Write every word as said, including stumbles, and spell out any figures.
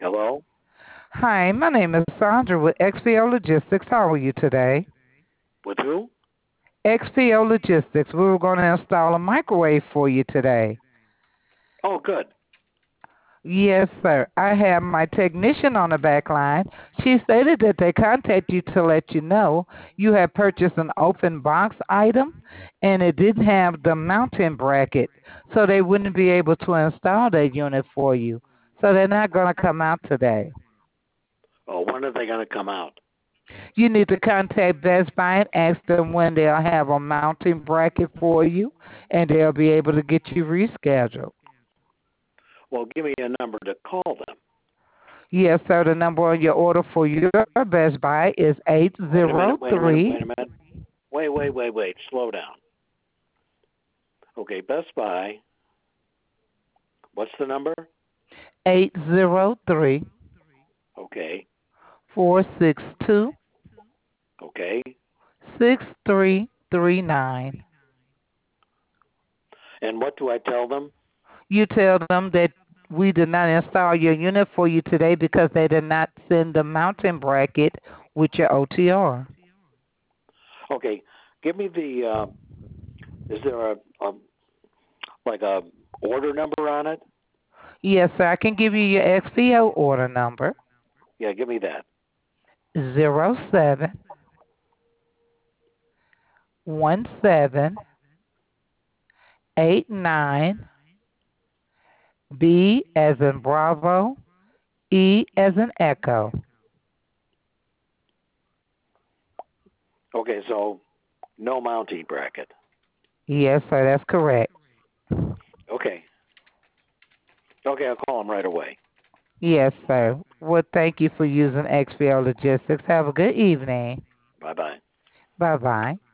Hello? Hi, my name is Sandra with X P O Logistics. How are you today? With who? X P O Logistics. We were going to install a microwave for you today. Oh, good. Yes, sir. I have my technician on the back line. She stated that they contact you to let you know you have purchased an open box item and it didn't have the mounting bracket, so they wouldn't be able to install that unit for you. So they're not going to come out today. Oh, when are they going to come out? You need to contact Best Buy and ask them when they'll have a mounting bracket for you, and they'll be able to get you rescheduled. Well, give me a number to call them. Yes, sir. The number on your order for your Best Buy is eight Wait a zero minute, wait a minute, three. wait a minute. Wait, wait, wait, wait. Slow down. Okay, Best Buy. What's the number? Eight zero three Okay, four six two okay. six three three nine. And what do I tell them? You tell them that we did not install your unit for you today because they did not send the mounting bracket with your O T R. Okay, give me the. Uh, is there a, a like a order number on it? Yes, sir. I can give you your X P O order number. Yeah, give me that. Zero seven one seven eight nine B as in Bravo, E as in Echo. Okay, so no mounting bracket. Yes, sir, that's correct. Okay, okay. I'll call them right away. Yes, sir. Well, thank you for using X P O Logistics. Have a good evening. Bye bye. Bye bye.